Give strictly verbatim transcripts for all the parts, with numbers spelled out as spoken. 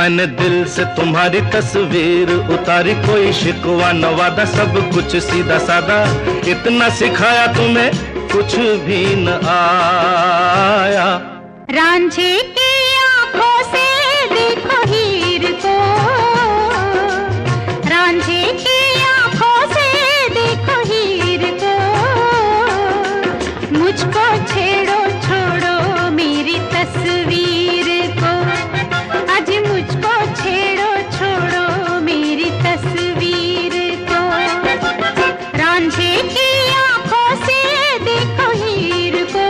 मैंने दिल से तुम्हारी तस्वीर उतारी, कोई शिकवा न वादा, सब कुछ सीधा सादा। इतना सिखाया तुम्हें कुछ भी न आया। रांझे की आंखों से देखो हीर को, रांझे की आंखों से देखो हीर को। मुझको छेड़ो छोड़ो मेरी तस्वीर को, आज मुझको छेड़ो छोड़ो मेरी तस्वीर को। रांझे की आंखों से देखो हीर को,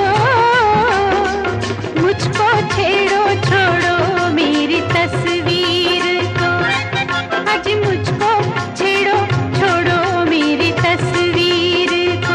मुझको छेड़ो छोड़ो मेरी तस्वीर को, आज मुझको छेड़ो छोड़ो मेरी तस्वीर को।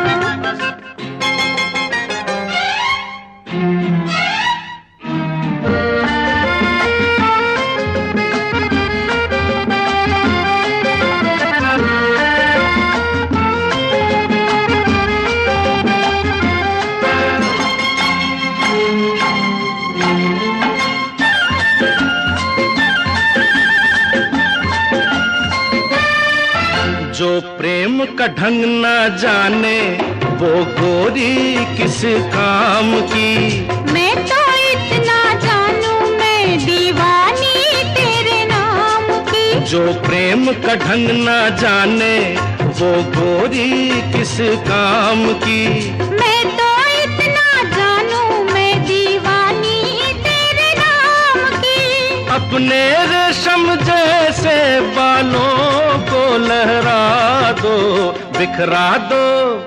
जो प्रेम का ढंग न जाने वो गोरी किस काम की। मैं तो इतना जानूं मैं दीवानी तेरे नाम की। जो प्रेम का ढंग न जाने वो गोरी किस काम की। मैं तो इतना जानूं मैं दीवानी तेरे नाम की। अपने रेशम जैसे बालों को लहरा दो, बिखरा दो,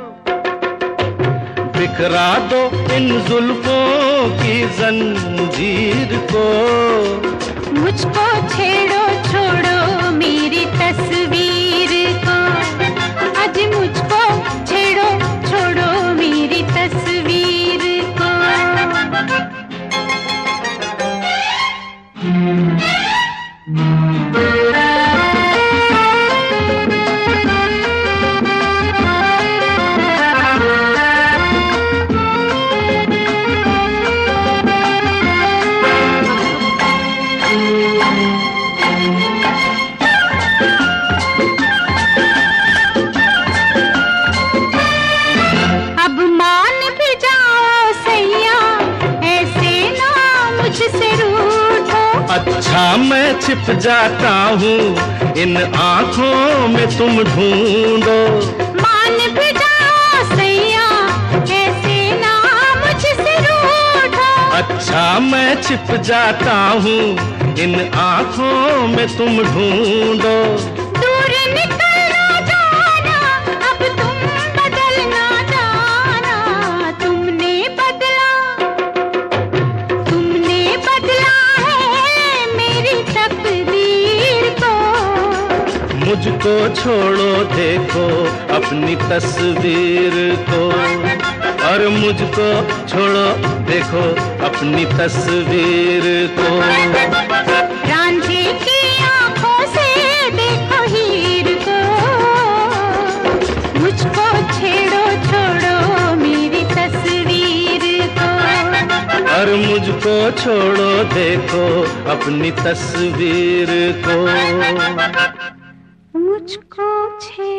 बिखरा दो इन जुल्फों की जंजीर को। मुझको छेड़ो छोड़ो मेरी तस्वीर को, आज मुझको छेड़ो छोड़ो मेरी तस्वीर को। अब मान भी जाओ सैया, ऐसे ना मुझसे रूठो। अच्छा मैं छिप जाता हूँ इन आँखों में तुम ढूंढो। मान भी जाओ सैया, ऐसे ना मुझसे रूठो। अच्छा मैं छिप जाता हूँ इन आँखों में तुम ढूंढो। दूर निकलना जाना, अब तुम बदलना जाना। तुमने बदला, तुमने बदला है मेरी तकदीर को। मुझको छोड़ो देखो अपनी तस्वीर को, और मुझको छोड़ो देखो अपनी तस्वीर को। रांझे की आंखों से देखो हीर को, मुझको छेड़ो छोड़ो मेरी तस्वीर को। और मुझको छोड़ो देखो अपनी तस्वीर को। मुझको छेड़ो